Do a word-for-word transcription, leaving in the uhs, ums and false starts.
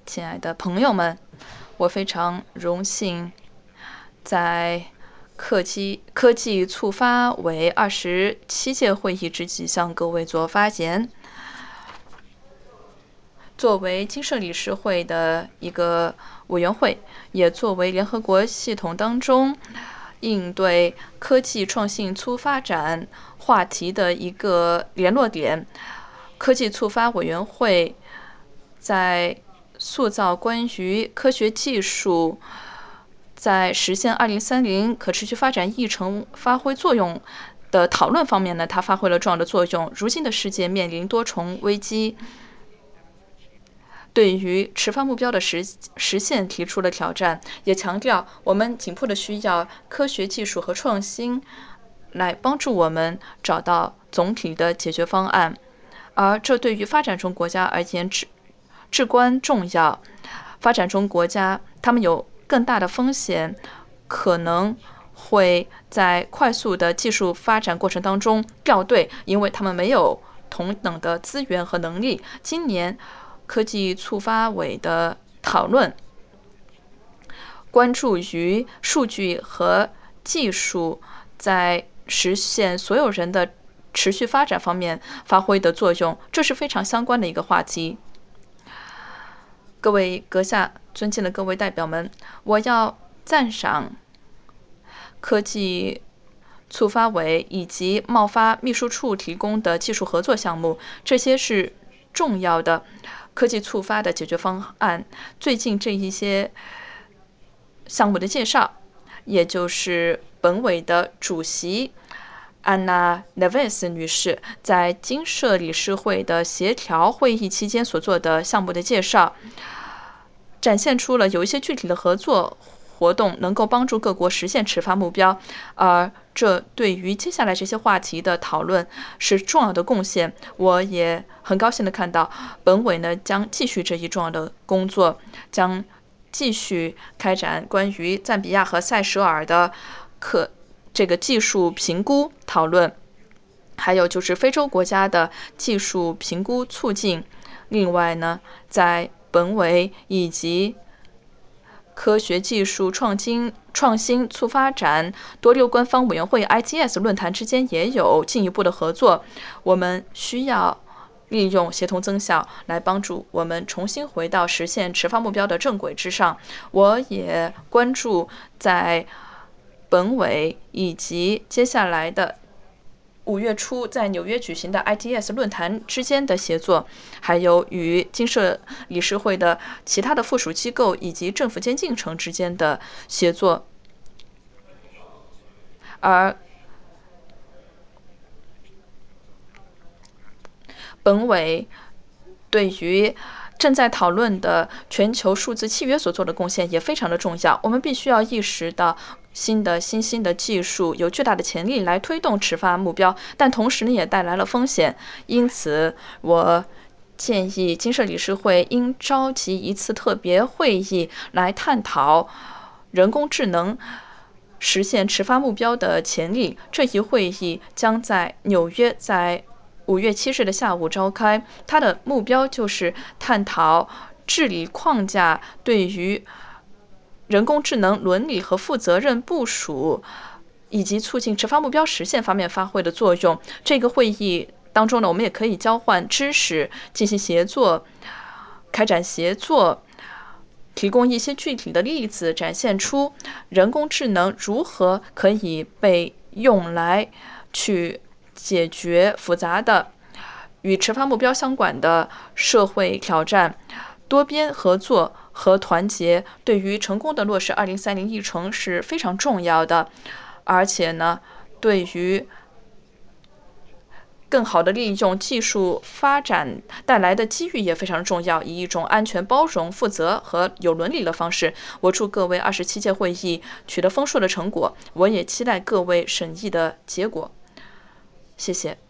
亲爱的朋友们，我非常荣幸在科技科技促发委二十七届会议之际向各位做发言。作为金社理事会的一个委员会，也作为联合国系统当中应对科技创新促发展话题的一个联络点，科技促发委员会在塑造关于科学技术在实现二零三零可持续发展议程发挥作用的讨论方面呢，它发挥了重要的作用。如今的世界面临多重危机，对于持发目标的实实现提出了挑战，也强调我们紧迫的需要科学技术和创新来帮助我们找到总体的解决方案，而这对于发展中国家而言至至关重要。发展中国家他们有更大的风险，可能会在快速的技术发展过程当中掉队，因为他们没有同等的资源和能力。今年科技促发委的讨论关注于数据和技术在实现所有人的持续发展方面发挥的作用，这是非常相关的一个话题。各位阁下，尊敬的各位代表们，我要赞赏科技促发委以及贸发秘书处提供的技术合作项目，这些是重要的科技促发的解决方案。最近这一些项目的介绍，也就是本委的主席安娜·内维斯女士在金社理事会的协调会议期间所做的项目的介绍，展现出了有一些具体的合作活动能够帮助各国实现持发目标，而这对于接下来这些话题的讨论是重要的贡献。我也很高兴的看到，本委呢将继续这一重要的工作，将继续开展关于赞比亚和塞舌尔的可这个技术评估讨论，还有就是非洲国家的技术评估促进。另外呢，在本委以及科学技术创新创新促发展多六官方委员会 I T S 论坛之间也有进一步的合作。我们需要利用协同增效来帮助我们重新回到实现持发目标的正轨之上。我也关注在本委以及接下来的五月初在纽约举行的 I T S 论坛之间的协作，还有与金社理事会的其他的附属机构以及政府间进程之间的协作。而本委对于正在讨论的全球数字契约所做的贡献也非常的重要。我们必须要意识到新的新兴的技术有巨大的潜力来推动持发目标，但同时呢也带来了风险。因此我建议金社理事会应召集一次特别会议来探讨人工智能实现持发目标的潜力。这一会议将在纽约在五月七日的下午召开，它的目标就是探讨治理框架对于人工智能伦理和负责任部署以及促进持发目标实现方面发挥的作用。这个会议当中呢，我们也可以交换知识，进行协作，开展协作，提供一些具体的例子，展现出人工智能如何可以被用来去解决复杂的与持发目标相关的社会挑战。多边合作和团结对于成功的落实二零三零议程是非常重要的，而且呢，对于更好的利用技术发展带来的机遇也非常重要，以一种安全、包容、负责和有伦理的方式。我祝各位二十七届会议取得丰硕的成果，我也期待各位审议的结果。谢谢。